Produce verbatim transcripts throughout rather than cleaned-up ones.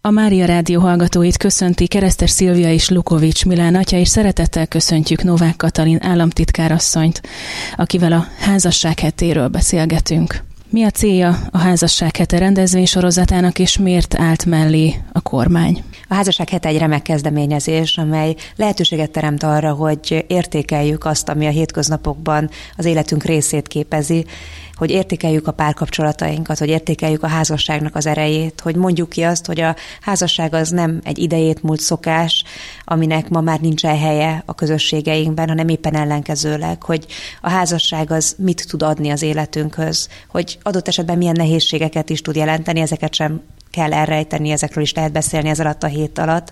A Mária Rádió hallgatóit köszönti Keresztes Szilvia és Lukovics Milán atya, és szeretettel köszöntjük Novák Katalin államtitkárasszonyt, akivel a házasság hetéről beszélgetünk. Mi a célja a házasság hete rendezvénysorozatának, és miért állt mellé a kormány? A házasság hete egy remek kezdeményezés, amely lehetőséget teremt arra, hogy értékeljük azt, ami a hétköznapokban az életünk részét képezi, hogy értékeljük a párkapcsolatainkat, hogy értékeljük a házasságnak az erejét, hogy mondjuk ki azt, hogy a házasság az nem egy idejét múlt szokás, aminek ma már nincsen helye a közösségeinkben, hanem éppen ellenkezőleg, hogy a házasság az mit tud adni az életünkhöz, hogy adott esetben milyen nehézségeket is tud jelenteni, ezeket sem kell elrejteni, ezekről is lehet beszélni ez alatt a hét alatt,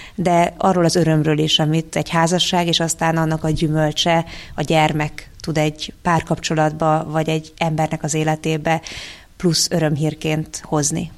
de arról az örömről is, amit egy házasság, és aztán annak a gyümölcse, a gyermek tud egy párkapcsolatba, vagy egy embernek az életébe plusz örömhírként hozni.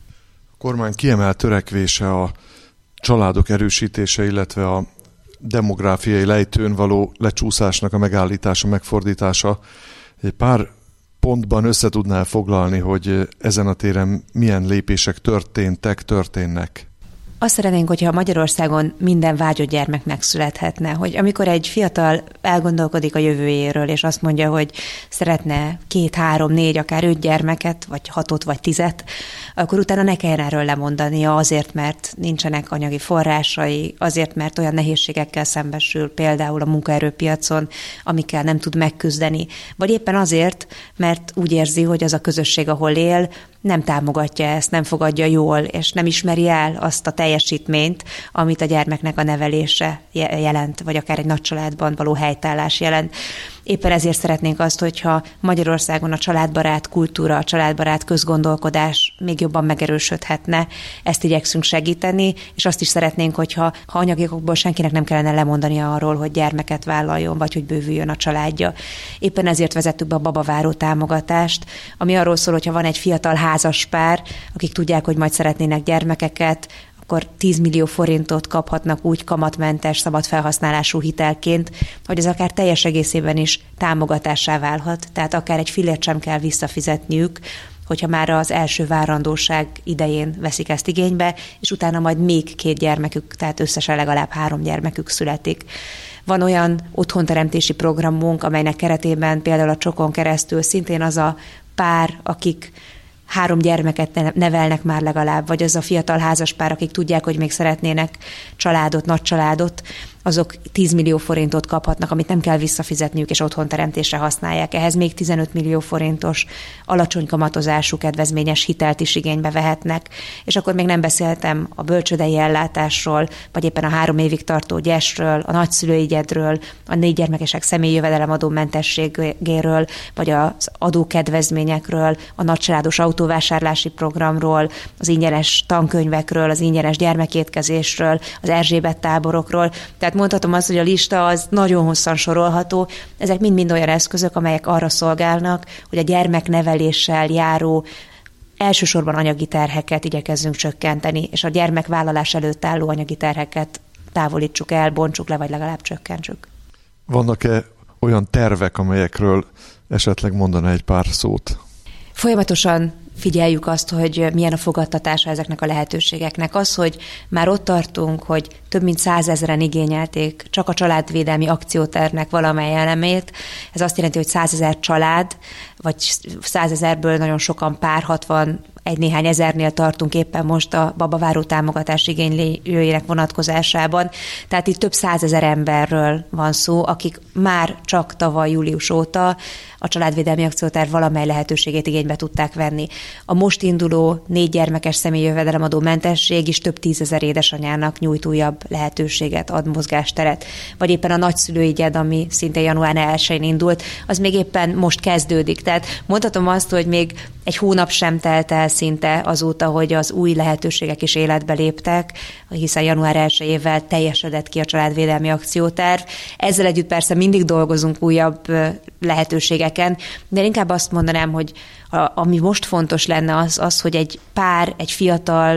A kormány kiemelt törekvése a családok erősítése, illetve a demográfiai lejtőn való lecsúszásnak a megállítása, megfordítása. Egy pár pontban össze tudnál foglalni, hogy ezen a téren milyen lépések történtek, történnek? Azt szeretnénk, hogyha Magyarországon minden vágyott gyermek megszülethetne, hogy amikor egy fiatal elgondolkodik a jövőjéről, és azt mondja, hogy szeretne két, három, négy, akár öt gyermeket, vagy hatot, vagy tizet, akkor utána ne kelljen erről lemondania azért, mert nincsenek anyagi forrásai, azért, mert olyan nehézségekkel szembesül, például a munkaerőpiacon, amikkel nem tud megküzdeni, vagy éppen azért, mert úgy érzi, hogy az a közösség, ahol él, nem támogatja ezt, nem fogadja jól, és nem ismeri el azt a teljesítményt, amit a gyermeknek a nevelése jelent, vagy akár egy nagy családban való helytállás jelent. Éppen ezért szeretnénk azt, hogyha Magyarországon a családbarát kultúra, a családbarát közgondolkodás még jobban megerősödhetne. Ezt igyekszünk segíteni, és azt is szeretnénk, hogyha ha anyagi okokból senkinek nem kellene lemondania arról, hogy gyermeket vállaljon, vagy hogy bővüljön a családja. Éppen ezért vezettük be a babaváró támogatást, ami arról szól, hogyha van egy fiatal házas pár, akik tudják, hogy majd szeretnének gyermekeket, akkor tíz millió forintot kaphatnak úgy kamatmentes, szabad felhasználású hitelként, hogy ez akár teljes egészében is támogatássá válhat, tehát akár egy fillért sem kell visszafizetniük, hogyha már az első várandóság idején veszik ezt igénybe, és utána majd még két gyermekük, tehát összesen legalább három gyermekük születik. Van olyan otthonteremtési programunk, amelynek keretében például a Csokon keresztül szintén az a pár, akik három gyermeket nevelnek már legalább, vagy az a fiatal házaspár, akik tudják, hogy még szeretnének családot, nagy családot, azok tíz millió forintot kaphatnak, amit nem kell visszafizetniük, és otthonteremtésre használják. Ehhez még tizenöt millió forintos alacsony kamatozású kedvezményes hitelt is igénybe vehetnek. És akkor még nem beszéltem a bölcsődei ellátásról, vagy éppen a három évig tartó gyesről, a nagyszülői gyedről, a négy gyermekesek személyi jövedelemadó mentességéről, vagy az adókedvezményekről, a nagycsaládos autóvásárlási programról, az ingyenes tankönyvekről, az ingyenes gyermekétkezésről, az Erzsébet táborokról. Tehát mondhatom azt, hogy a lista az nagyon hosszan sorolható. Ezek mind-mind olyan eszközök, amelyek arra szolgálnak, hogy a gyermekneveléssel járó elsősorban anyagi terheket igyekezzünk csökkenteni, és a gyermekvállalás előtt álló anyagi terheket távolítsuk el, bontsuk le, vagy legalább csökkentsük. Vannak-e olyan tervek, amelyekről esetleg mondana egy pár szót? Folyamatosan figyeljük azt, hogy milyen a fogadtatása ezeknek a lehetőségeknek. Az, hogy már ott tartunk, hogy több mint százezren igényelték csak a családvédelmi akciótervnek valamely elemét, ez azt jelenti, hogy százezer család, vagy százezerből nagyon sokan pár, hatvan, egy néhány ezernél tartunk éppen most a babaváró támogatás igénylőjének vonatkozásában. Tehát itt több százezer emberről van szó, akik már csak tavaly július óta a családvédelmi akcióterv valamely lehetőségét igénybe tudták venni. A most induló négy gyermekes személyi jövedelemadó mentesség is több tízezer édesanyának nyújt újabb lehetőséget, ad mozgásteret. Vagy éppen a nagyszülői gyed, ami szinte január elsején indult, az még éppen most kezdődik. Tehát mondhatom azt, hogy még egy hónap sem telt el szinte azóta, hogy az új lehetőségek is életbe léptek, hiszen január elsejével teljesedett ki a családvédelmi akcióterv. Ezzel együtt persze mindig dolgozunk újabb lehetőségeken, de inkább azt mondanám, hogy a, ami most fontos lenne az, az, hogy egy pár, egy fiatal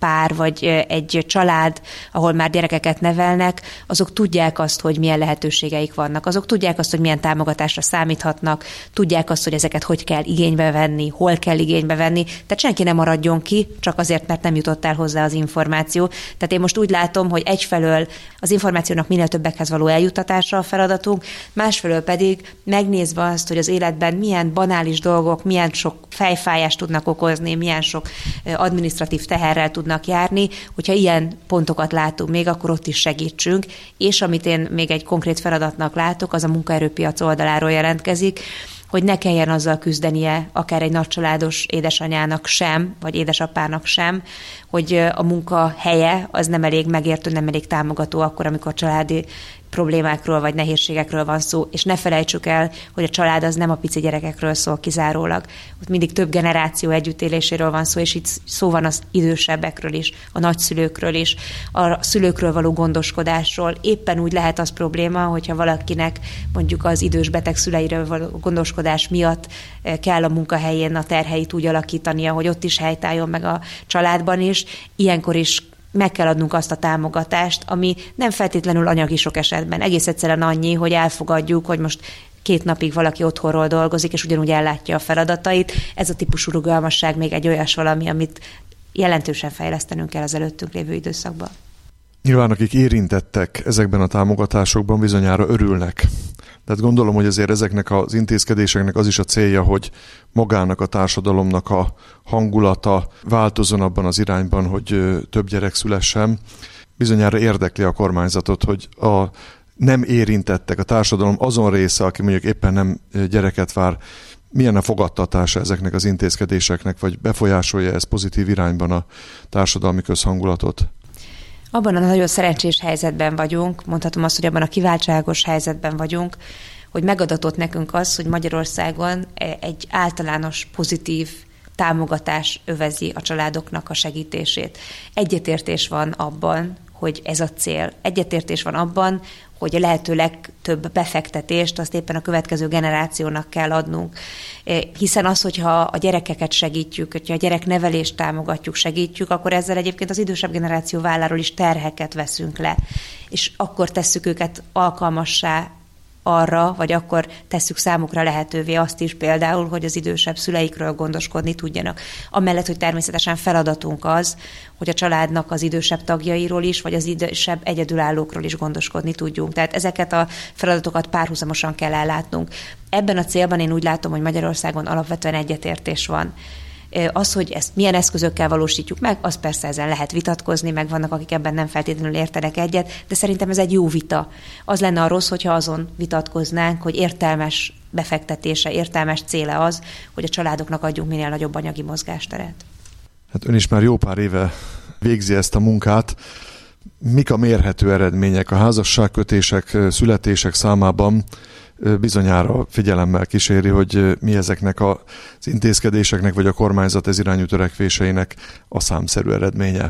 pár, vagy egy család, ahol már gyerekeket nevelnek, azok tudják azt, hogy milyen lehetőségeik vannak. Azok tudják azt, hogy milyen támogatásra számíthatnak, tudják azt, hogy ezeket hogy kell igénybe venni, hol kell igénybe venni. Tehát senki nem maradjon ki, csak azért, mert nem jutott el hozzá az információ. Tehát én most úgy látom, hogy egyfelől az információnak minél többekhez való eljuttatása a feladatunk, másfelől pedig megnézve azt, hogy az életben milyen banális dolgok, milyen sok fejfájást tudnak okozni, milyen sok adminisztratív teherrel tudnak járni, hogyha ilyen pontokat látunk még, akkor ott is segítsünk, és amit én még egy konkrét feladatnak látok, az a munkaerőpiac oldaláról jelentkezik, hogy ne kelljen azzal küzdenie akár egy nagycsaládos édesanyának sem, vagy édesapának sem, hogy a munkahelye az nem elég megértő, nem elég támogató akkor, amikor családi problémákról vagy nehézségekről van szó, és ne felejtsük el, hogy a család az nem a pici gyerekekről szól kizárólag. Ott mindig több generáció együttéléséről van szó, és itt szó van az idősebbekről is, a nagyszülőkről is, a szülőkről való gondoskodásról. Éppen úgy lehet az probléma, hogyha valakinek mondjuk az idős beteg szüleiről való gondoskodás miatt kell a munkahelyén a terheit úgy alakítania, hogy ott is helytálljon meg a családban is, ilyenkor is meg kell adnunk azt a támogatást, ami nem feltétlenül anyagi sok esetben. Egész egyszerűen annyi, hogy elfogadjuk, hogy most két napig valaki otthonról dolgozik, és ugyanúgy ellátja a feladatait. Ez a típusú rugalmasság még egy olyas valami, amit jelentősen fejlesztenünk kell az előttünk lévő időszakban. Nyilván akik érintettek ezekben a támogatásokban bizonyára örülnek. Tehát gondolom, hogy azért ezeknek az intézkedéseknek az is a célja, hogy magának a társadalomnak a hangulata változzon abban az irányban, hogy több gyerek szülessen. Bizonyára érdekli a kormányzatot, hogy a nem érintettek, a társadalom azon része, aki mondjuk éppen nem gyereket vár, milyen a fogadtatása ezeknek az intézkedéseknek, vagy befolyásolja ez pozitív irányban a társadalmi közhangulatot? Abban a nagyon szerencsés helyzetben vagyunk, mondhatom azt, hogy abban a kiváltságos helyzetben vagyunk, hogy megadatott nekünk az, hogy Magyarországon egy általános pozitív támogatás övezi a családoknak a segítését. Egyetértés van abban, hogy ez a cél. Egyetértés van abban, hogy a lehető legtöbb befektetést azt éppen a következő generációnak kell adnunk. Hiszen az, hogyha a gyerekeket segítjük, hogyha a gyereknevelést támogatjuk, segítjük, akkor ezzel egyébként az idősebb generáció válláról is terheket veszünk le. És akkor tesszük őket alkalmassá arra, vagy akkor tesszük számukra lehetővé azt is például, hogy az idősebb szüleikről gondoskodni tudjanak. Amellett, hogy természetesen feladatunk az, hogy a családnak az idősebb tagjairól is, vagy az idősebb egyedülállókról is gondoskodni tudjunk. Tehát ezeket a feladatokat párhuzamosan kell ellátnunk. Ebben a célban én úgy látom, hogy Magyarországon alapvetően egyetértés van. Az, hogy ezt milyen eszközökkel valósítjuk meg, az persze ezen lehet vitatkozni, meg vannak, akik ebben nem feltétlenül értenek egyet, de szerintem ez egy jó vita. Az lenne a rossz, hogyha azon vitatkoznánk, hogy értelmes befektetése, értelmes céle az, hogy a családoknak adjunk minél nagyobb anyagi mozgásteret. Hát ön is már jó pár éve végzi ezt a munkát. Mik a mérhető eredmények a házasságkötések, születések számában? Bizonyára figyelemmel kíséri, hogy mi ezeknek az intézkedéseknek, vagy a kormányzat ez irányú törekvéseinek a számszerű eredménye.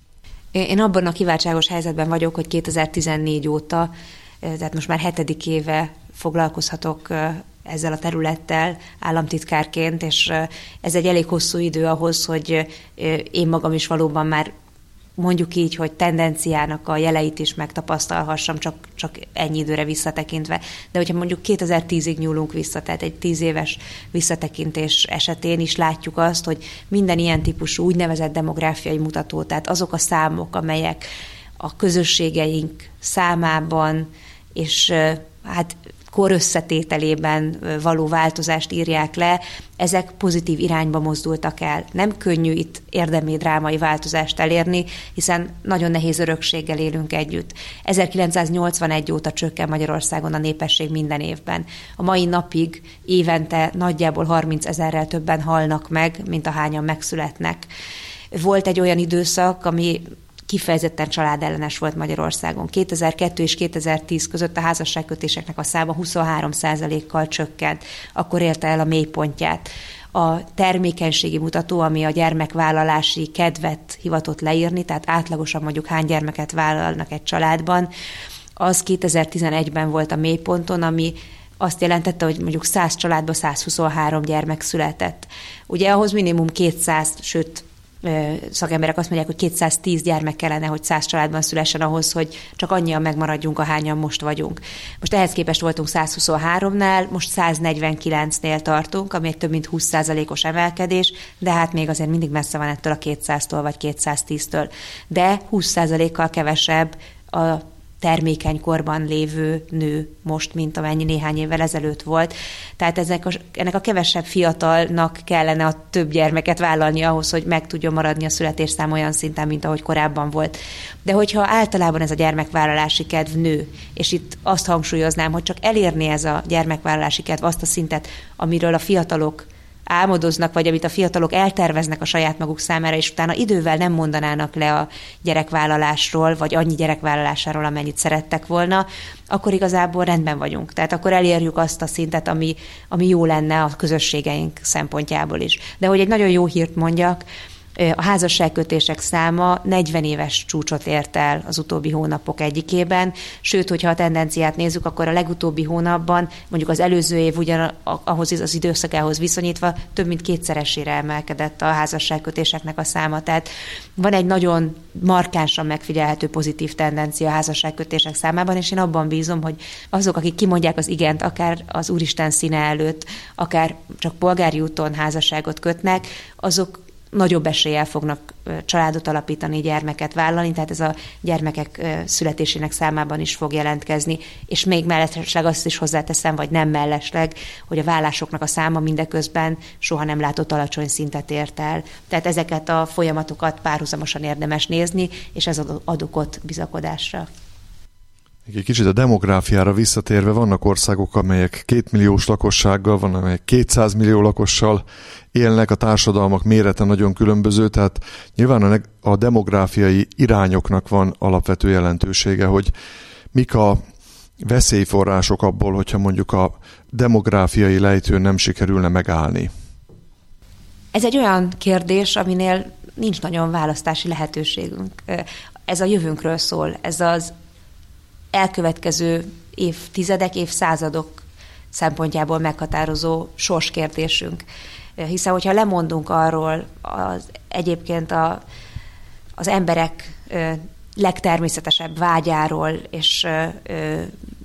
Én abban a kiváltságos helyzetben vagyok, hogy kétezer-tizennégy óta, tehát most már hetedik éve foglalkozhatok ezzel a területtel államtitkárként, és ez egy elég hosszú idő ahhoz, hogy én magam is valóban már mondjuk így, hogy tendenciának a jeleit is megtapasztalhassam, csak, csak ennyi időre visszatekintve. De hogyha mondjuk kétezer-tízig nyúlunk vissza, tehát egy tíz éves visszatekintés esetén is látjuk azt, hogy minden ilyen típusú úgynevezett demográfiai mutató, tehát azok a számok, amelyek a közösségeink számában és hát kor összetételében való változást írják le, ezek pozitív irányba mozdultak el. Nem könnyű itt érdemi drámai változást elérni, hiszen nagyon nehéz örökséggel élünk együtt. ezerkilencszáznyolcvanegy óta csökken Magyarországon a népesség minden évben. A mai napig évente nagyjából harmincezerrel többen halnak meg, mint ahányan megszületnek. Volt egy olyan időszak, ami kifejezetten családellenes volt Magyarországon. kétezer-kettő és kétezer-tíz között a házasságkötéseknek a száma huszonhárom százalékkal csökkent. Akkor érte el a mélypontját. A termékenységi mutató, ami a gyermekvállalási kedvet hivatott leírni, tehát átlagosan mondjuk hány gyermeket vállalnak egy családban, az kétezer-tizenegyben volt a mélyponton, ami azt jelentette, hogy mondjuk száz családban százhuszonhárom gyermek született. Ugye ahhoz minimum kétszáz, sőt szakemberek azt mondják, hogy kétszáztíz gyermek kellene, hogy száz családban szülessen ahhoz, hogy csak annyian megmaradjunk, ahányan most vagyunk. Most ehhez képest voltunk százhuszonháromnál, most száznegyvenkilencnél tartunk, ami egy több mint húsz százalékos emelkedés, de hát még azért mindig messze van ettől a kétszáztól vagy kétszáztíztől. De húsz százalékkal kevesebb a termékeny korban lévő nő most, mint amennyi néhány évvel ezelőtt volt. Tehát ezek a, ennek a kevesebb fiatalnak kellene a több gyermeket vállalni ahhoz, hogy meg tudjon maradni a születésszám olyan szinten, mint ahogy korábban volt. De hogyha általában ez a gyermekvállalási kedv nő, és itt azt hangsúlyoznám, hogy csak elérni ez a gyermekvállalási kedv azt a szintet, amiről a fiatalok álmodoznak, vagy amit a fiatalok elterveznek a saját maguk számára, és utána idővel nem mondanának le a gyerekvállalásról, vagy annyi gyerekvállalásáról, amennyit szerettek volna, akkor igazából rendben vagyunk. Tehát akkor elérjük azt a szintet, ami, ami jó lenne a közösségeink szempontjából is. De hogy egy nagyon jó hírt mondjak, a házasságkötések száma negyven éves csúcsot ért el az utóbbi hónapok egyikében, sőt, hogyha a tendenciát nézzük, akkor a legutóbbi hónapban, mondjuk az előző év ugyan ahhoz az időszakához viszonyítva több mint kétszeresére emelkedett a házasságkötéseknek a száma. Tehát van egy nagyon markánsan megfigyelhető pozitív tendencia a házasságkötések számában, és én abban bízom, hogy azok, akik kimondják az igent, akár az Úristen színe előtt, akár csak polgári úton házasságot kötnek, azok nagyobb eséllyel fognak családot alapítani, gyermeket vállalni, tehát ez a gyermekek születésének számában is fog jelentkezni, és még mellesleg azt is hozzáteszem, vagy nem mellesleg, hogy a vállásoknak a száma mindeközben soha nem látott alacsony szintet ért el. Tehát ezeket a folyamatokat párhuzamosan érdemes nézni, és ez ad okot bizakodásra. Egy kicsit a demográfiára visszatérve, vannak országok, amelyek kétmilliós lakossággal, van, amelyek kétszáz millió lakossal élnek, a társadalmak mérete nagyon különböző, tehát nyilván a, a demográfiai irányoknak van alapvető jelentősége, hogy mik a veszélyforrások abból, hogyha mondjuk a demográfiai lejtőn nem sikerülne megállni. Ez egy olyan kérdés, aminél nincs nagyon választási lehetőségünk. Ez a jövőnkről szól, ez az elkövetkező évtizedek, évszázadok szempontjából meghatározó sorskérdésünk. Hiszen, hogyha lemondunk arról az, egyébként a, az emberek ö, legtermészetesebb vágyáról és ö,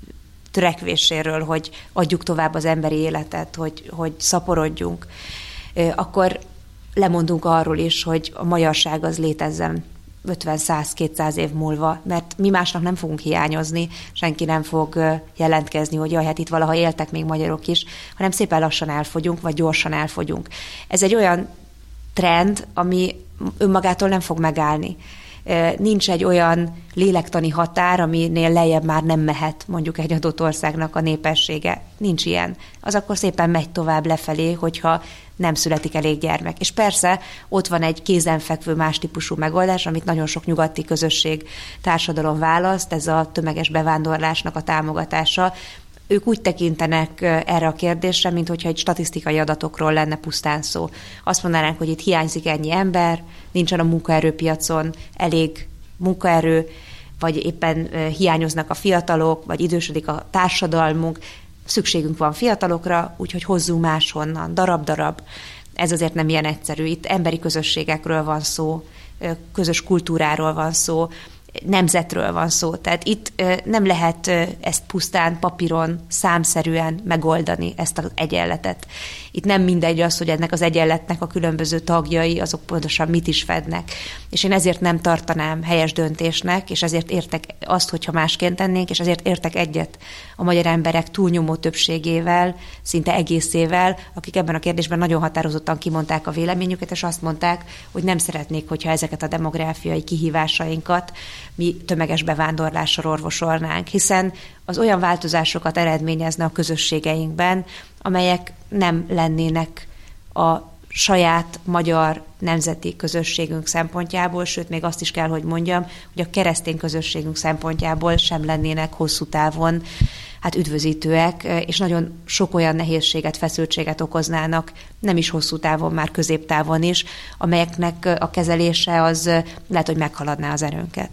törekvéséről, hogy adjuk tovább az emberi életet, hogy, hogy szaporodjunk, ö, akkor lemondunk arról is, hogy a magyarság az létezzen ötven, száz, kétszáz év múlva, mert mi másnak nem fogunk hiányozni, senki nem fog jelentkezni, hogy jaj, hát itt valaha éltek még magyarok is, hanem szépen lassan elfogyunk, vagy gyorsan elfogyunk. Ez egy olyan trend, ami önmagától nem fog megállni. Nincs egy olyan lélektani határ, aminél lejjebb már nem mehet mondjuk egy adott országnak a népessége. Nincs ilyen. Az akkor szépen megy tovább lefelé, hogyha nem születik elég gyermek. És persze ott van egy kézenfekvő más típusú megoldás, amit nagyon sok nyugati közösség, társadalom választ, ez a tömeges bevándorlásnak a támogatása. Ők úgy tekintenek erre a kérdésre, mint hogyha egy statisztikai adatokról lenne pusztán szó. Azt mondanánk, hogy itt hiányzik ennyi ember, nincsen a munkaerőpiacon elég munkaerő, vagy éppen hiányoznak a fiatalok, vagy idősödik a társadalmunk, szükségünk van fiatalokra, úgyhogy hozzunk máshonnan, darab-darab. Ez azért nem ilyen egyszerű. Itt emberi közösségekről van szó, közös kultúráról van szó, nemzetről van szó. Tehát itt nem lehet ezt pusztán papíron, számszerűen megoldani, ezt az egyenletet. Itt nem mindegy az, hogy ennek az egyenletnek a különböző tagjai, azok pontosan mit is fednek. És én ezért nem tartanám helyes döntésnek, és ezért értek azt, hogyha másként tennénk, és ezért értek egyet a magyar emberek túlnyomó többségével, szinte egészével, akik ebben a kérdésben nagyon határozottan kimondták a véleményüket, és azt mondták, hogy nem szeretnék, hogyha ezeket a demográfiai kihívásainkat mi tömeges bevándorlással orvosolnánk, hiszen az olyan változásokat eredményezne a közösségeinkben, amelyek nem lennének a saját magyar nemzeti közösségünk szempontjából, sőt, még azt is kell, hogy mondjam, hogy a keresztény közösségünk szempontjából sem lennének hosszú távon hát üdvözítőek, és nagyon sok olyan nehézséget, feszültséget okoznának, nem is hosszú távon, már középtávon is, amelyeknek a kezelése az lehet, hogy meghaladná az erőnket.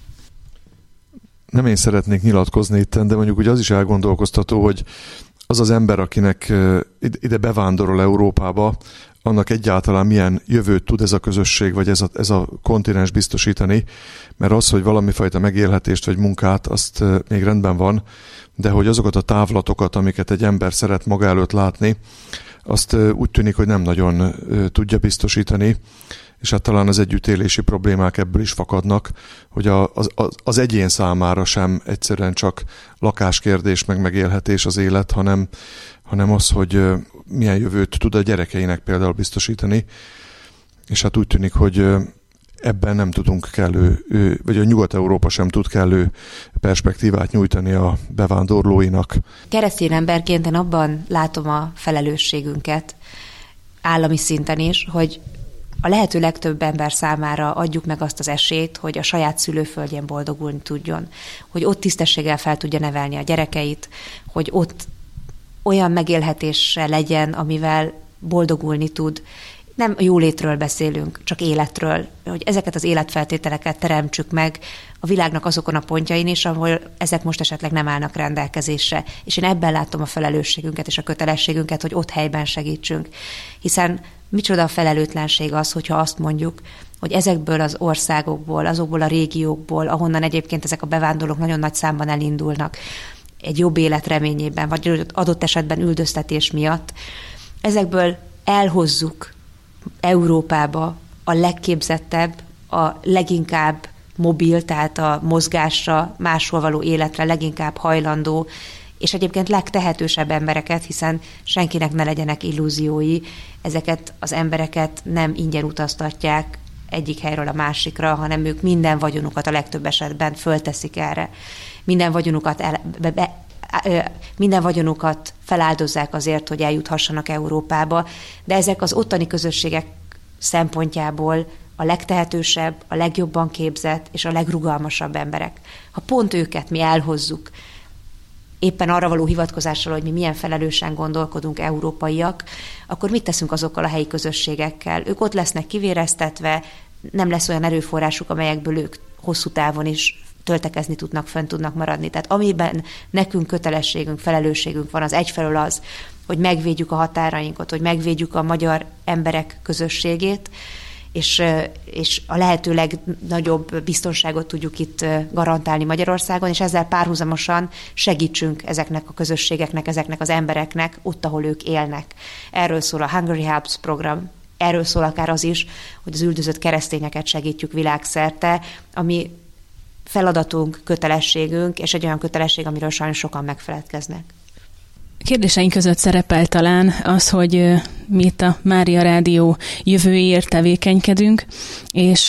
Nem én szeretnék nyilatkozni itt, de mondjuk ugye az is elgondolkoztató, hogy az az ember, akinek ide bevándorol Európába, annak egyáltalán milyen jövőt tud ez a közösség, vagy ez a, ez a kontinens biztosítani, mert az, hogy valamifajta megélhetést vagy munkát, azt még rendben van, de hogy azokat a távlatokat, amiket egy ember szeret maga előtt látni, azt úgy tűnik, hogy nem nagyon tudja biztosítani, és hát talán az együttélési problémák ebből is fakadnak, hogy a, az, az egyén számára sem egyszerűen csak lakáskérdés, meg megélhetés az élet, hanem, hanem az, hogy milyen jövőt tud a gyerekeinek például biztosítani. És hát úgy tűnik, hogy ebben nem tudunk kellő, vagy a Nyugat-Európa sem tud kellő perspektívát nyújtani a bevándorlóinak. Keresztény emberként én abban látom a felelősségünket, állami szinten is, hogy a lehető legtöbb ember számára adjuk meg azt az esélyt, hogy a saját szülőföldjén boldogulni tudjon, hogy ott tisztességgel fel tudja nevelni a gyerekeit, hogy ott olyan megélhetése legyen, amivel boldogulni tud. Nem jólétről beszélünk, csak életről, hogy ezeket az életfeltételeket teremtsük meg a világnak azokon a pontjain is, ahol ezek most esetleg nem állnak rendelkezésre. És én ebben látom a felelősségünket és a kötelességünket, hogy ott helyben segítsünk. Hiszen micsoda a felelőtlenség az, hogyha azt mondjuk, hogy ezekből az országokból, azokból a régiókból, ahonnan egyébként ezek a bevándorlók nagyon nagy számban elindulnak, egy jobb élet reményében, vagy adott esetben üldöztetés miatt, ezekből elhozzuk Európába a legképzettebb, a leginkább mobil, tehát a mozgásra, máshol való életre leginkább hajlandó, és egyébként legtehetősebb embereket, hiszen senkinek ne legyenek illúziói, ezeket az embereket nem ingyen utaztatják egyik helyről a másikra, hanem ők minden vagyonukat a legtöbb esetben fölteszik erre. Minden vagyonukat, el, be, be, minden vagyonukat feláldozzák azért, hogy eljuthassanak Európába, de ezek az ottani közösségek szempontjából a legtehetősebb, a legjobban képzett és a legrugalmasabb emberek. Ha pont őket mi elhozzuk, éppen arra való hivatkozással, hogy mi milyen felelősen gondolkodunk európaiak, akkor mit teszünk azokkal a helyi közösségekkel? Ők ott lesznek kivéreztetve, nem lesz olyan erőforrásuk, amelyekből ők hosszú távon is töltekezni tudnak, fönn tudnak maradni. Tehát amiben nekünk kötelességünk, felelősségünk van, az egyfelől az, hogy megvédjük a határainkat, hogy megvédjük a magyar emberek közösségét, és, és a lehető legnagyobb biztonságot tudjuk itt garantálni Magyarországon, és ezzel párhuzamosan segítsünk ezeknek a közösségeknek, ezeknek az embereknek ott, ahol ők élnek. Erről szól a Hungary Helps program, erről szól akár az is, hogy az üldözött keresztényeket segítjük világszerte, ami feladatunk, kötelességünk, és egy olyan kötelesség, amiről sajnos sokan megfeledkeznek. Kérdéseink között szerepel talán az, hogy mi itt a Mária Rádió jövőjéért tevékenykedünk, és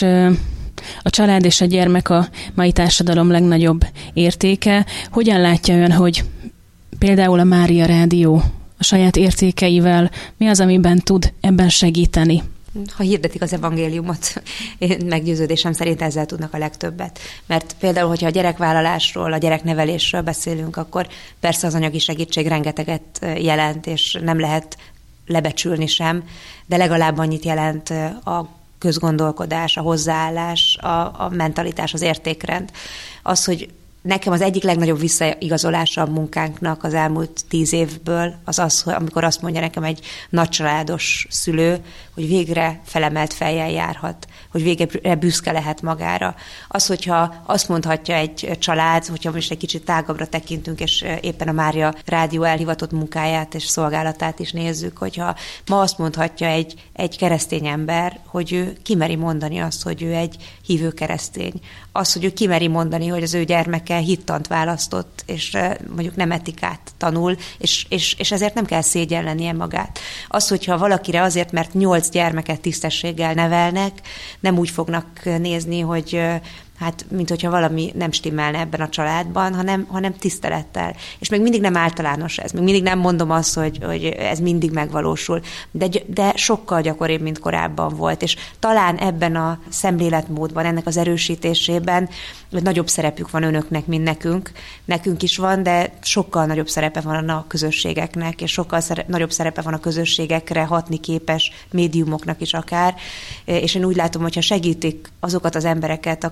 a család és a gyermek a mai társadalom legnagyobb értéke. Hogyan látja ön, hogy például a Mária Rádió a saját értékeivel mi az, amiben tud ebben segíteni? Ha hirdetik az evangéliumot, én meggyőződésem szerint ezzel tudnak a legtöbbet. Mert például, hogyha a gyerekvállalásról, a gyereknevelésről beszélünk, akkor persze az anyagi segítség rengeteget jelent, és nem lehet lebecsülni sem, de legalább annyit jelent a közgondolkodás, a hozzáállás, a, a mentalitás, az értékrend. Az, hogy nekem az egyik legnagyobb visszaigazolása a munkánknak az elmúlt tíz évből az az, hogy amikor azt mondja nekem egy nagycsaládos szülő, hogy végre felemelt fejjel járhat, hogy végre büszke lehet magára. Az, hogyha azt mondhatja egy család, hogyha most egy kicsit tágabbra tekintünk, és éppen a Mária Rádió elhivatott munkáját és szolgálatát is nézzük, hogyha ma azt mondhatja egy, egy keresztény ember, hogy ő kimeri mondani azt, hogy ő egy hívő keresztény. Az, hogy ő kimeri mondani, hogy az ő gyermeke hittant választott, és mondjuk nem etikát tanul, és, és, és ezért nem kell szégyellennie magát. Az, hogyha valakire azért, mert nyolc gyermeket tisztességgel nevelnek, nem úgy fognak nézni, hogy hát, mint hogyha valami nem stimmelne ebben a családban, hanem, hanem tisztelettel. És még mindig nem általános ez. Még mindig nem mondom azt, hogy, hogy ez mindig megvalósul, de, de sokkal gyakoribb, mint korábban volt. És talán ebben a szemléletmódban, ennek az erősítésében nagyobb szerepük van önöknek, mint nekünk. Nekünk is van, de sokkal nagyobb szerepe van a közösségeknek, és sokkal szere- nagyobb szerepe van a közösségekre hatni képes médiumoknak is akár. És én úgy látom, hogyha segítik azokat az embereket, akiknek az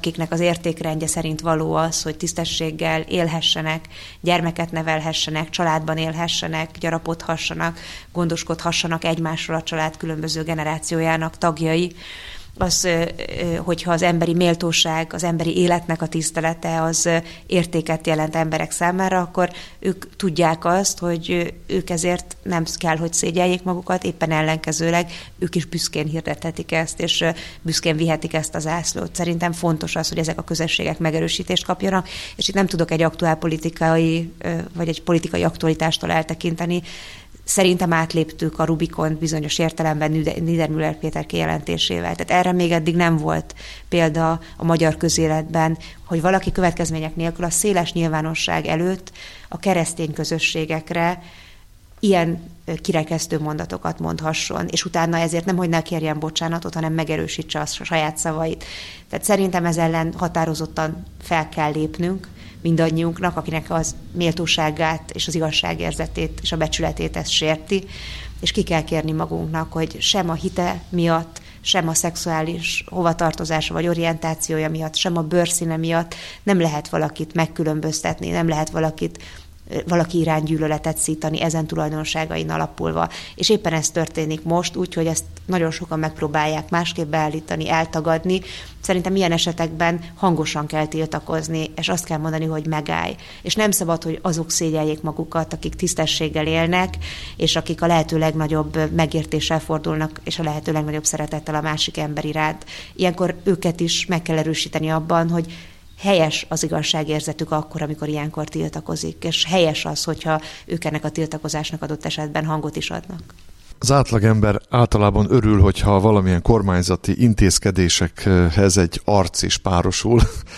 értékrendje szerint való az, hogy tisztességgel élhessenek, gyermeket nevelhessenek, családban élhessenek, gyarapodhassanak, gondoskodhassanak egymásról a család különböző generációjának tagjai. Az, hogyha az emberi méltóság, az emberi életnek a tisztelete az értéket jelent emberek számára, akkor ők tudják azt, hogy ők ezért nem kell, hogy szégyeljék magukat, éppen ellenkezőleg ők is büszkén hirdethetik ezt, és büszkén vihetik ezt az zászlót. Szerintem fontos az, hogy ezek a közösségek megerősítést kapjanak, és itt nem tudok egy aktuál politikai, vagy egy politikai aktualitástól eltekinteni. Szerintem átléptük a Rubikont bizonyos értelemben Niedermüller Péter kijelentésével. Tehát erre még eddig nem volt példa a magyar közéletben, hogy valaki következmények nélkül a széles nyilvánosság előtt a keresztény közösségekre ilyen kirekesztő mondatokat mondhasson, és utána ezért nem, hogy ne kérjen bocsánatot, hanem megerősítse a saját szavait. Tehát szerintem ez ellen határozottan fel kell lépnünk, mindannyiunknak, akinek az méltóságát és az igazságérzetét és a becsületét ez sérti, és ki kell kérni magunknak, hogy sem a hite miatt, sem a szexuális hovatartozása vagy orientációja miatt, sem a bőrszíne miatt nem lehet valakit megkülönböztetni, nem lehet valakit valaki irány gyűlöletet szítani ezen tulajdonságain alapulva. És éppen ez történik most, úgyhogy ezt nagyon sokan megpróbálják másképp beállítani, eltagadni. Szerintem ilyen esetekben hangosan kell tiltakozni, és azt kell mondani, hogy megállj. És nem szabad, hogy azok szégyeljék magukat, akik tisztességgel élnek, és akik a lehető legnagyobb megértéssel fordulnak, és a lehető legnagyobb szeretettel a másik ember iránt. Ilyenkor őket is meg kell erősíteni abban, hogy helyes az igazságérzetük akkor, amikor ilyenkor tiltakozik, és helyes az, hogyha ők ennek a tiltakozásnak adott esetben hangot is adnak. Az átlagember általában örül, hogyha valamilyen kormányzati intézkedésekhez egy arc is párosul,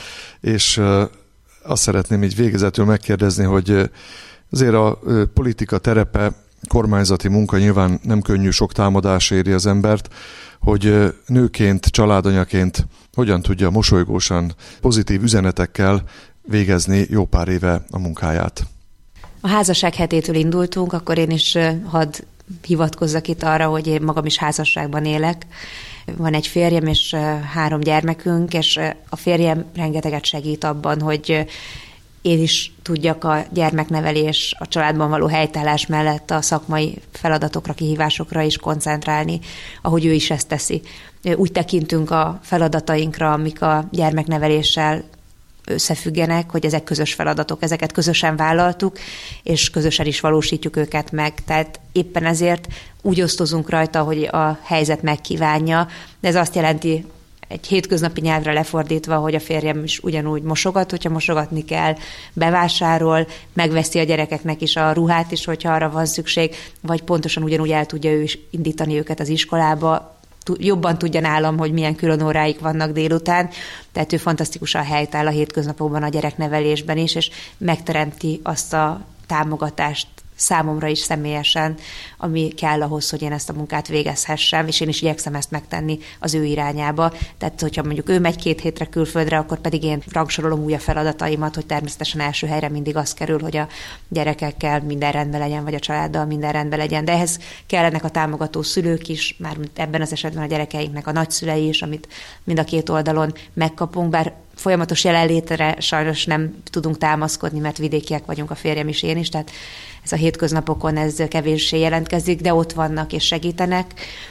és azt szeretném így végezetül megkérdezni, hogy azért a politika terepe, kormányzati munka nyilván nem könnyű, sok támadás éri az embert, hogy nőként, családanyaként hogyan tudja mosolygósan, pozitív üzenetekkel végezni jó pár éve a munkáját. A házasság hetétől indultunk, akkor én is hadd hivatkozzak itt arra, hogy én magam is házasságban élek. Van egy férjem és három gyermekünk, és a férjem rengeteget segít abban, hogy én is tudjak a gyermeknevelés, a családban való helytállás mellett a szakmai feladatokra, kihívásokra is koncentrálni, ahogy ő is ezt teszi. Úgy tekintünk a feladatainkra, amik a gyermekneveléssel összefüggenek, hogy ezek közös feladatok, ezeket közösen vállaltuk, és közösen is valósítjuk őket meg. Tehát éppen ezért úgy osztozunk rajta, hogy a helyzet megkívánja, de ez azt jelenti, egy hétköznapi nyelvre lefordítva, hogy a férjem is ugyanúgy mosogat, hogyha mosogatni kell, bevásárol, megveszi a gyerekeknek is a ruhát is, hogyha arra van szükség, vagy pontosan ugyanúgy el tudja ő is indítani őket az iskolába, jobban tudja nálam, hogy milyen külön óráik vannak délután, tehát ő fantasztikusan helytáll a hétköznapokban a gyereknevelésben is, és megteremti azt a támogatást számomra is személyesen, ami kell ahhoz, hogy én ezt a munkát végezhessem, és én is igyekszem ezt megtenni az ő irányába. Tehát, hogyha mondjuk ő megy két hétre külföldre, akkor pedig én rangsorolom úgy a feladataimat, hogy természetesen első helyre mindig az kerül, hogy a gyerekekkel minden rendben legyen, vagy a családdal minden rendben legyen. De ehhez kellenek a támogató szülők is, már ebben az esetben a gyerekeinknek a nagyszülei is, amit mind a két oldalon megkapunk, bár folyamatos jelenlétre sajnos nem tudunk támaszkodni, mert vidékiek vagyunk a férjem és én is, tehát ez a hétköznapokon ez kevéssé jelentkezik, de ott vannak és segítenek,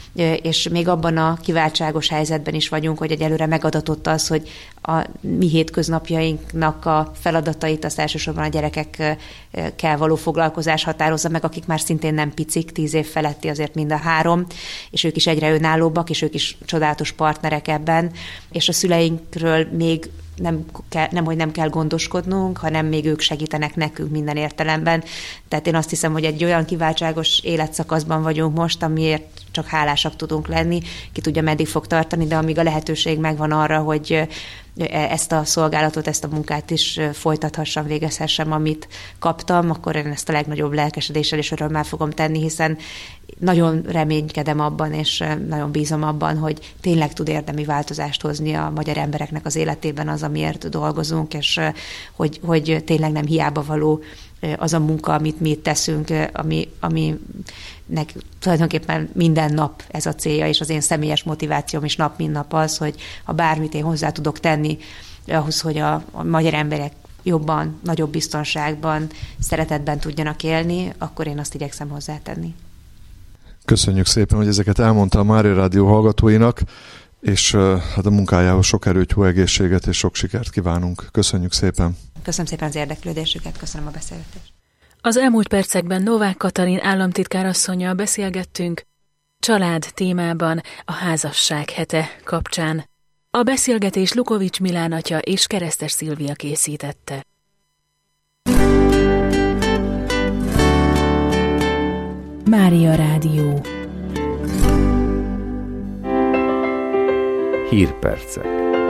és még abban a kiváltságos helyzetben is vagyunk, hogy egyelőre megadatott az, hogy a mi hétköznapjainknak a feladatait azt elsősorban a gyerekekkel való foglalkozás határozza meg, akik már szintén nem picik, tíz év feletti azért mind a három, és ők is egyre önállóbbak, és ők is csodálatos partnerek ebben, és a szüleinkről még nem, kell, nem, hogy nem kell gondoskodnunk, hanem még ők segítenek nekünk minden értelemben. Tehát én azt hiszem, hogy egy olyan kiváltságos életszakaszban vagyunk most, amiért csak hálásak tudunk lenni, ki tudja, meddig fog tartani, de amíg a lehetőség megvan arra, hogy ezt a szolgálatot, ezt a munkát is folytathassam, végezhessem, amit kaptam, akkor én ezt a legnagyobb lelkesedéssel és örömmel fogom tenni, hiszen nagyon reménykedem abban, és nagyon bízom abban, hogy tényleg tud érdemi változást hozni a magyar embereknek az életében az, amiért dolgozunk, és hogy, hogy tényleg nem hiába való az a munka, amit mi itt teszünk, ami, aminek tulajdonképpen minden nap ez a célja, és az én személyes motivációm is nap, mint nap az, hogy ha bármit én hozzá tudok tenni ahhoz, hogy a, a magyar emberek jobban, nagyobb biztonságban, szeretetben tudjanak élni, akkor én azt igyekszem hozzátenni. Köszönjük szépen, hogy ezeket elmondta a Mária Rádió hallgatóinak, és hát a munkájához sok erőt, jó egészséget és sok sikert kívánunk. Köszönjük szépen. Köszönöm szépen az érdeklődésüket, köszönöm a beszélgetést. Az elmúlt percekben Novák Katalin államtitkár asszonnyal beszélgettünk család témában a házasság hete kapcsán. A beszélgetés Lukovics Milán atya és Keresztes Szilvia készítette. Mária Rádió. Hírpercek.